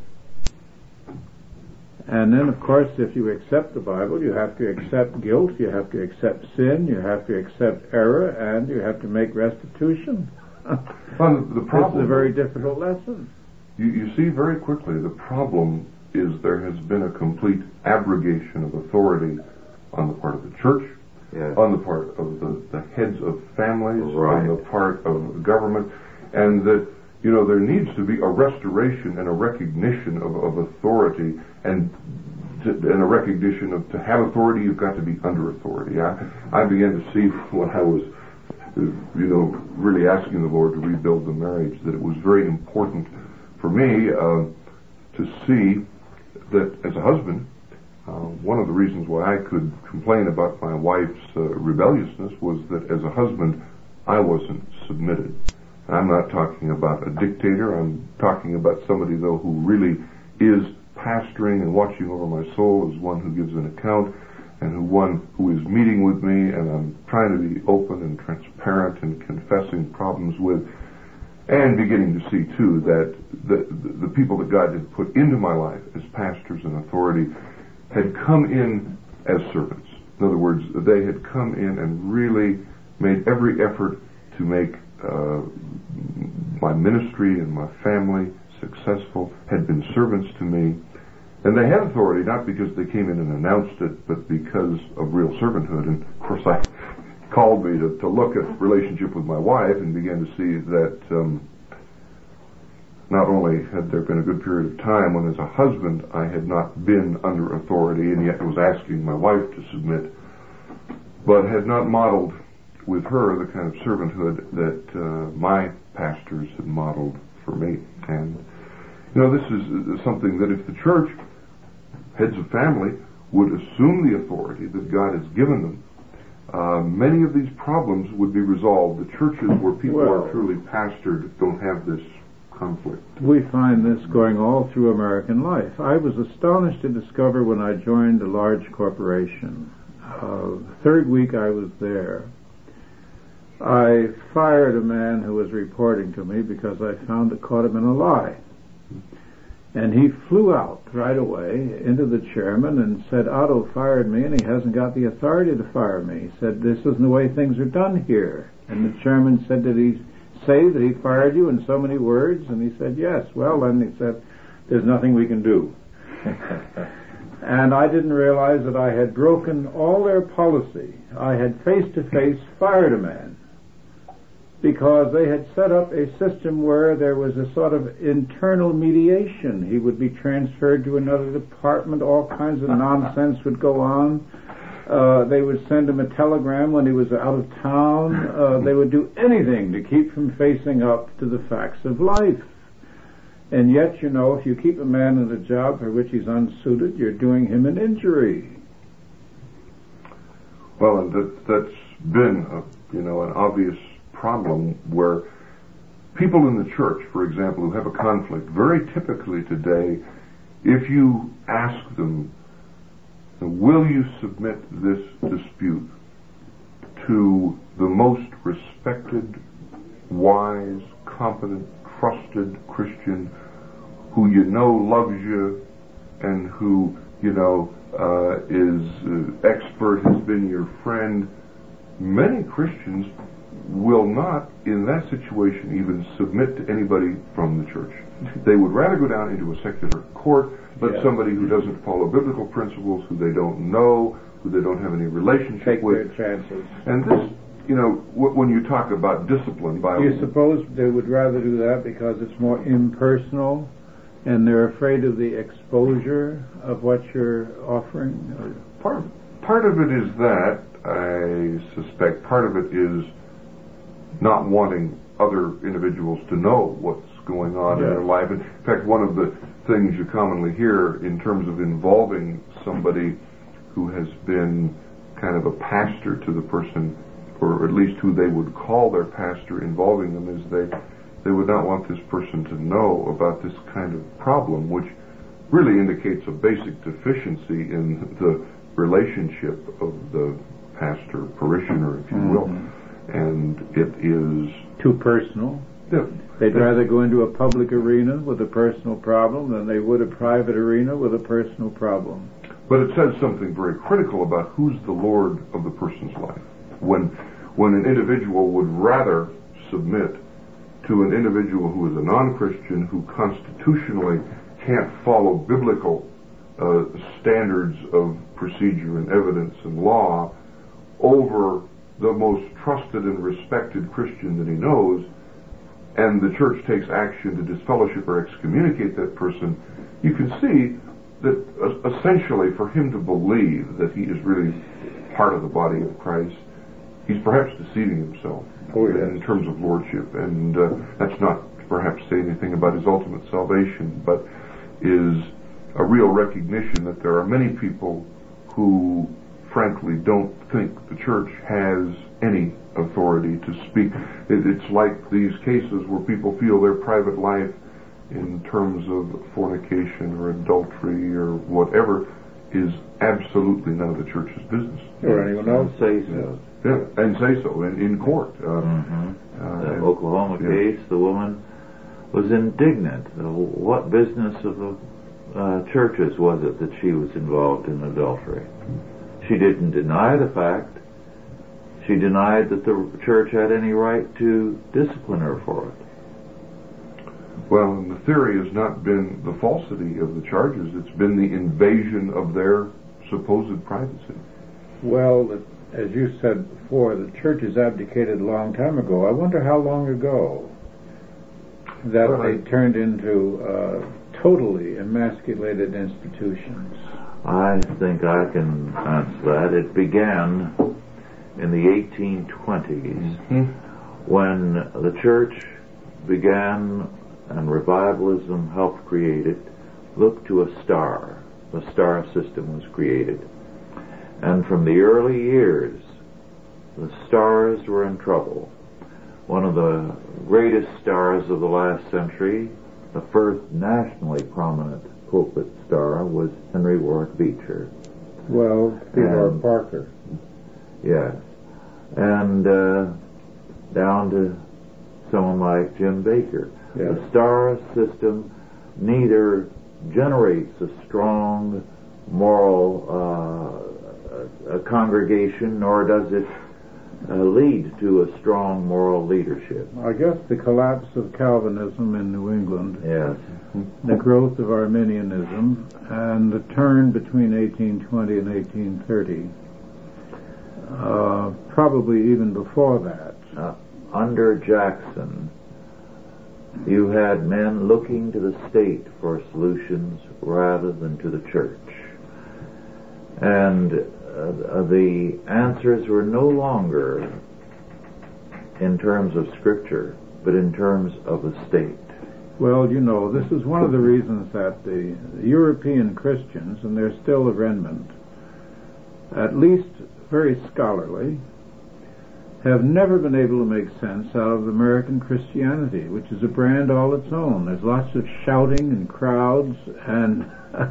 And then, of course, if you accept the Bible, you have to accept guilt, you have to accept sin, you have to accept error, and you have to make restitution. Well, the problem, this is a very difficult lesson. You, you see very quickly the problem is there has been a complete abrogation of authority on the part of the church, yes. on the part of the, the heads of families, right. on the part of government, and that, you know, there needs to be a restoration and a recognition of, of authority, and to, and a recognition of to have authority, you've got to be under authority. I, I began to see when I was, you know, really asking the Lord to rebuild the marriage, that it was very important for me uh, to see that as a husband, uh, one of the reasons why I could complain about my wife's uh, rebelliousness was that as a husband, I wasn't submitted. I'm not talking about a dictator. I'm talking about somebody, though, who really is pastoring and watching over my soul as one who gives an account, and who one who is meeting with me, and I'm trying to be open and transparent and confessing problems with, and beginning to see too that the, the, the people that God had put into my life as pastors and authority had come in as servants. In other words, they had come in and really made every effort to make uh, my ministry and my family successful, had been servants to me. And they had authority not because they came in and announced it, but because of real servanthood. And of course, I called me to, to look at relationship with my wife and began to see that um, not only had there been a good period of time when as a husband I had not been under authority and yet was asking my wife to submit, but had not modeled with her the kind of servanthood that uh, my pastors had modeled for me. And you know, this is something that if the church, heads of family, would assume the authority that God has given them, uh, many of these problems would be resolved. The churches where people well, are truly pastored don't have this conflict. We find this going all through American life. I was astonished to discover when I joined a large corporation, uh, the third week I was there, I fired a man who was reporting to me because I found it caught him in a lie. And he flew out right away into the chairman and said, Otto fired me and he hasn't got the authority to fire me. He said, this isn't the way things are done here. And the chairman said, did he say that he fired you in so many words? And he said, yes. Well, then he said, there's nothing we can do. And I didn't realize that I had broken all their policy. I had face-to-face fired a man, because they had set up a system where there was a sort of internal mediation. He would be transferred to another department, all kinds of nonsense would go on. Uh, they would send him a telegram when he was out of town. Uh, they would do anything to keep from facing up to the facts of life. And yet, you know, if you keep a man in a job for which he's unsuited, you're doing him an injury. Well, and that, that's been, a, you know, an obvious problem where people in the church, for example, who have a conflict, very typically today, if you ask them, will you submit this dispute to the most respected, wise, competent, trusted Christian who you know loves you and who, you know, uh, is uh, expert, has been your friend, many Christians will not, in that situation, even submit to anybody from the church. They would rather go down into a secular court, but yeah. somebody who doesn't follow biblical principles, who they don't know, who they don't have any relationship Take with. Take their chances. And this, you know, w- when you talk about discipline, by do you suppose they would rather do that because it's more impersonal, and they're afraid of the exposure of what you're offering? Part part of it is that, I suspect. Part of it is not wanting other individuals to know what's going on yeah. in their life. In fact, one of the things you commonly hear in terms of involving somebody who has been kind of a pastor to the person, or at least who they would call their pastor, involving them, is they they would not want this person to know about this kind of problem, which really indicates a basic deficiency in the relationship of the pastor parishioner, if you mm-hmm. will. And it is too personal. Yeah. They'd rather go into a public arena with a personal problem than they would a private arena with a personal problem. But it says something very critical about who's the Lord of the person's life. When when an individual would rather submit to an individual who is a non-Christian, who constitutionally can't follow biblical uh, standards of procedure and evidence and law, over the most trusted and respected Christian that he knows, and the church takes action to disfellowship or excommunicate that person, you can see that uh, essentially for him to believe that he is really part of the body of Christ, he's perhaps deceiving himself oh, yes. in terms of lordship. And uh, that's not perhaps say anything about his ultimate salvation, but is a real recognition that there are many people who frankly don't think the church has any authority to speak. It, it's like these cases where people feel their private life in terms of fornication or adultery or whatever is absolutely none of the church's business. Or anyone else say so. Yeah, and say so in, in court. Uh, mm-hmm. uh, the and, Oklahoma yeah. case, the woman was indignant. Uh, What business of the uh, churches was it that she was involved in adultery? She didn't deny the fact. She denied that the church had any right to discipline her for it. Well, and the theory has not been the falsity of the charges. It's been the invasion of their supposed privacy. Well, the, as you said before, the church has abdicated a long time ago. I wonder how long ago that well, they I, turned into uh, totally emasculated institutions. I think I can answer that. It began in the eighteen twenties mm-hmm. when the church began and revivalism helped create it, looked to a star. The star system was created. And from the early years, the stars were in trouble. One of the greatest stars of the last century, the first nationally prominent pulpit star, was Henry Ward Beecher. Well, Theodore Parker. Yes. And uh, down to someone like Jim Baker. Yes. The star system neither generates a strong moral uh, a, a congregation, nor does it uh, lead to a strong moral leadership. I guess the collapse of Calvinism in New England, yes, the growth of Arminianism, and the turn between eighteen twenty and eighteen thirty, uh, probably even before that. Uh, under Jackson, you had men looking to the state for solutions rather than to the church. And uh, the answers were no longer in terms of Scripture, but in terms of the state. Well, you know, this is one of the reasons that the European Christians, and they're still a remnant, at least very scholarly, have never been able to make sense out of American Christianity, which is a brand all its own. There's lots of shouting and crowds and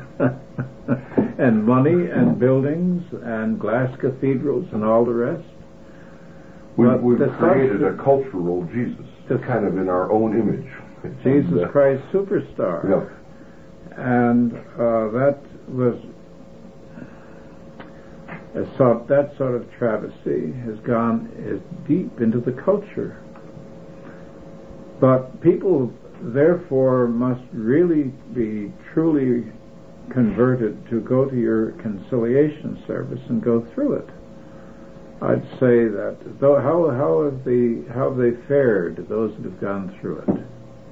and money and buildings and glass cathedrals and all the rest. We've, we've created a cultural Jesus, kind of in our own image. Jesus and, uh, Christ Superstar. Yeah. And uh, that was a sort, that sort of travesty has gone as deep into the culture. But people, therefore, must really be truly converted to go to your conciliation service and go through it. I'd say that though how how have the how have they fared, those that have gone through it?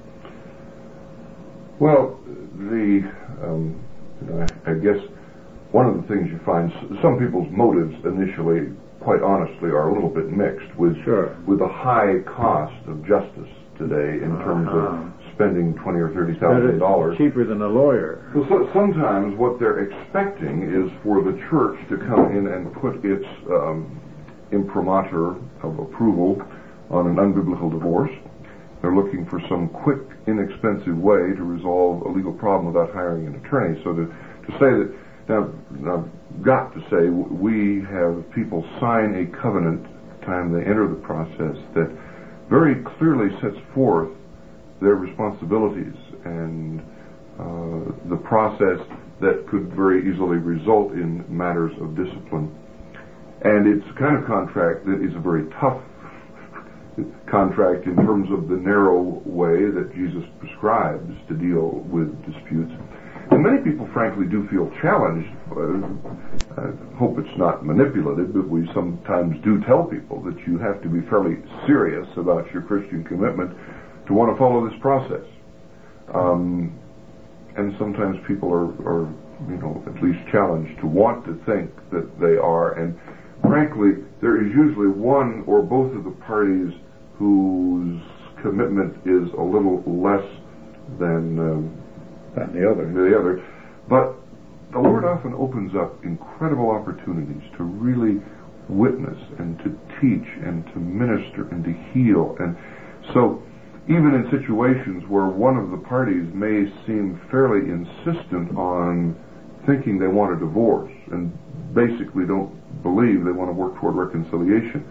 Well, the um, you know, I, I guess one of the things you find, some people's motives initially, quite honestly, are a little bit mixed with sure. with the high cost of justice today in terms uh-huh. of spending twenty or thirty thousand dollars. Cheaper than a lawyer. So, so sometimes what they're expecting is for the church to come in and put its um, imprimatur of approval on an unbiblical divorce. They're looking for some quick, inexpensive way to resolve a legal problem without hiring an attorney. So to to say that now, now I've got to say we have people sign a covenant at the time they enter the process that very clearly sets forth their responsibilities and uh, the process that could very easily result in matters of discipline. And it's a kind of contract that is a very tough contract in terms of the narrow way that Jesus prescribes to deal with disputes. And many people, frankly, do feel challenged. Uh, I hope it's not manipulative, but we sometimes do tell people that you have to be fairly serious about your Christian commitment to want to follow this process. Um, and sometimes people are, are, you know, at least challenged to want to think that they are. And frankly, there is usually one or both of the parties whose commitment is a little less than um, than the other. The other. But the Lord often opens up incredible opportunities to really witness and to teach and to minister and to heal. And so even in situations where one of the parties may seem fairly insistent on thinking they want a divorce and basically don't believe they want to work toward reconciliation,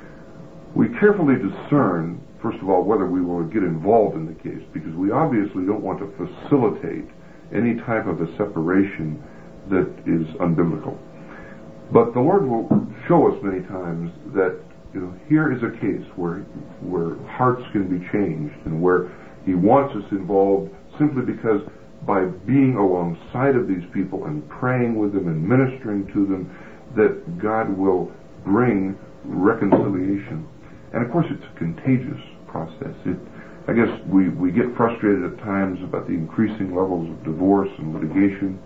we carefully discern, first of all, whether we will get involved in the case, because we obviously don't want to facilitate any type of a separation that is unbiblical. But the Lord will show us many times that, you know, here is a case where where hearts can be changed and where He wants us involved simply because by being alongside of these people and praying with them and ministering to them, that God will bring reconciliation. And of course it's a contagious process. It, I guess we, we get frustrated at times about the increasing levels of divorce and litigation.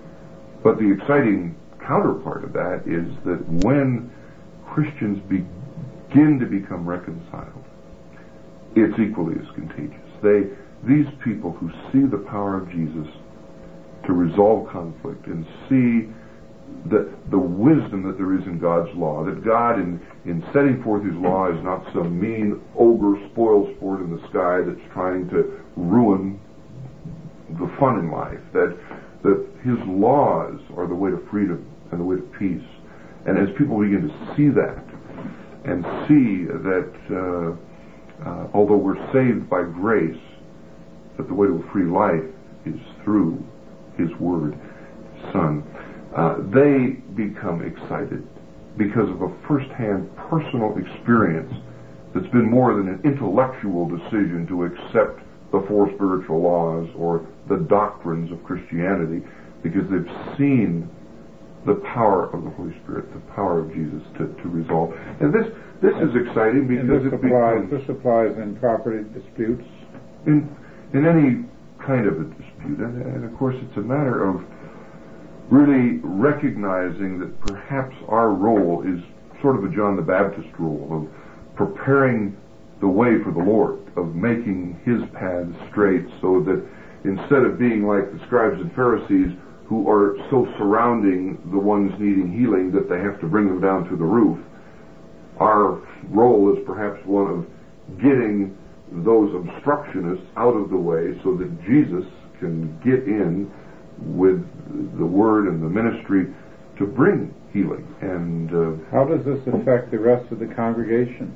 But the exciting counterpart of that is that when Christians begin to become reconciled, it's equally as contagious. They, these people who see the power of Jesus to resolve conflict and see the, the wisdom that there is in God's law, that God in, in setting forth His law is not some mean ogre spoil sport in the sky that's trying to ruin the fun in life, that, that His laws are the way to freedom and the way to peace. And as people begin to see that and see that uh, uh, although we're saved by grace, that the way to a free life is through His Word, Son, uh, they become excited because of a first-hand personal experience that's been more than an intellectual decision to accept the four spiritual laws or the doctrines of Christianity, because they've seen the power of the Holy Spirit, the power of Jesus to, to resolve. And this this is exciting because and this it applies, becomes... This applies in property disputes? In, in any kind of a dispute. And, and of course it's a matter of really recognizing that perhaps our role is sort of a John the Baptist role of preparing the way for the Lord, of making His paths straight, so that instead of being like the scribes and Pharisees who are so surrounding the ones needing healing that they have to bring them down to the roof, our role is perhaps one of getting those obstructionists out of the way so that Jesus can get in with the Word and the ministry to bring healing. And uh, how does this affect the rest of the congregation?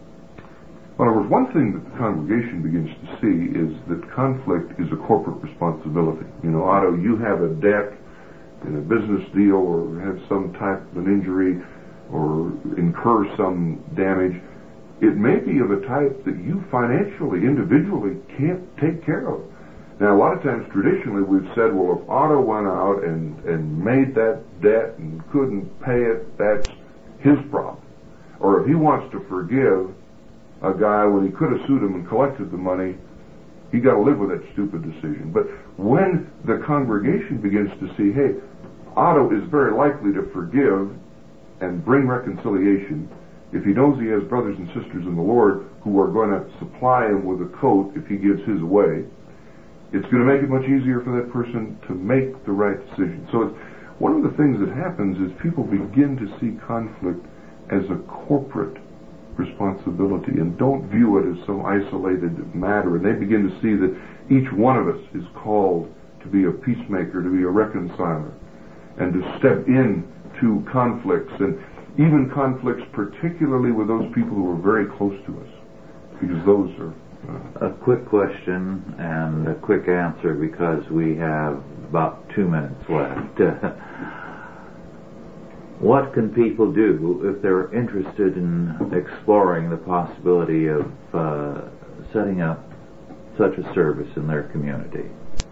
Well, there was one thing that the congregation begins to see is that conflict is a corporate responsibility. You know, Otto, you have a debt in a business deal or have some type of an injury or incur some damage. It may be of a type that you financially, individually can't take care of. Now, a lot of times, traditionally, we've said, well, if Otto went out and, and made that debt and couldn't pay it, that's his problem. Or if he wants to forgive a guy when he could have sued him and collected the money, he got to live with that stupid decision. But when the congregation begins to see, hey, Otto is very likely to forgive and bring reconciliation if he knows he has brothers and sisters in the Lord who are going to supply him with a coat if he gives his way, it's going to make it much easier for that person to make the right decision. So it's, one of the things that happens is people begin to see conflict as a corporate responsibility and don't view it as some isolated matter. And they begin to see that each one of us is called to be a peacemaker, to be a reconciler, and to step in to conflicts, and even conflicts particularly with those people who are very close to us, because those are... Uh, a quick question and a quick answer, because we have about two minutes left. What can people do if they're interested in exploring the possibility of uh, setting up such a service in their community?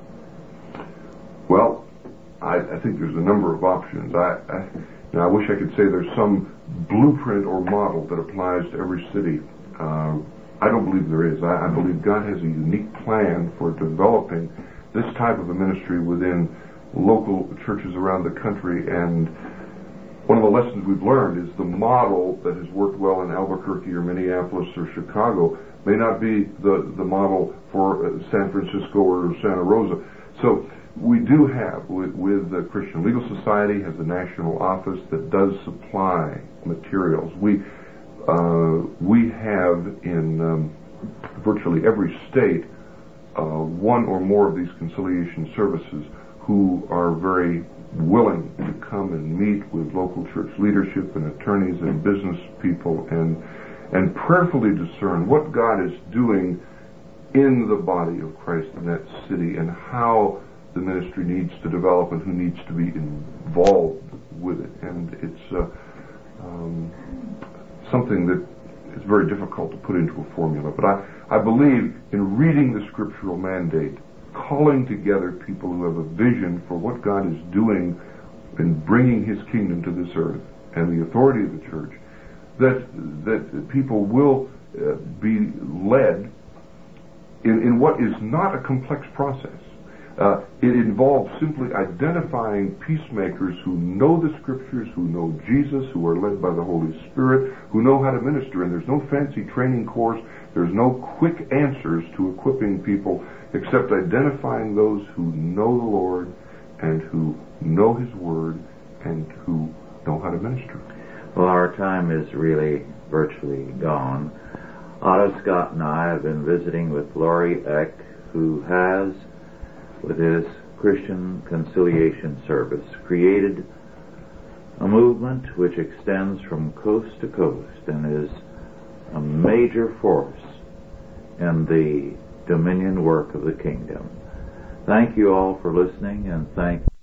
Well, I, I think there's a number of options. I, I, you know, I wish I could say there's some blueprint or model that applies to every city. Uh, I don't believe there is. I, I believe God has a unique plan for developing this type of a ministry within local churches around the country. And one of the lessons we've learned is the model that has worked well in Albuquerque or Minneapolis or Chicago may not be the, the model for uh, San Francisco or Santa Rosa. So we do have, with, with the Christian Legal Society, has a national office that does supply materials. We uh, we have in um, virtually every state uh, one or more of these conciliation services who are very willing to come and meet with local church leadership and attorneys and business people and and prayerfully discern what God is doing in the body of Christ in that city and how the ministry needs to develop and who needs to be involved with it. And it's uh, um, something that is very difficult to put into a formula. But I, I believe in reading the scriptural mandate, calling together people who have a vision for what God is doing in bringing His kingdom to this earth and the authority of the church, that that people will uh, be led in, in what is not a complex process. Uh, it involves simply identifying peacemakers who know the Scriptures, who know Jesus, who are led by the Holy Spirit, who know how to minister. And there's no fancy training course, there's no quick answers to equipping people, except identifying those who know the Lord and who know His Word and who know how to minister. Well, our time is really virtually gone. Otto Scott and I have been visiting with Laurie Eck, who has, with his Christian Conciliation Service, created a movement which extends from coast to coast and is a major force in the dominion work of the kingdom. Thank you all for listening, and thank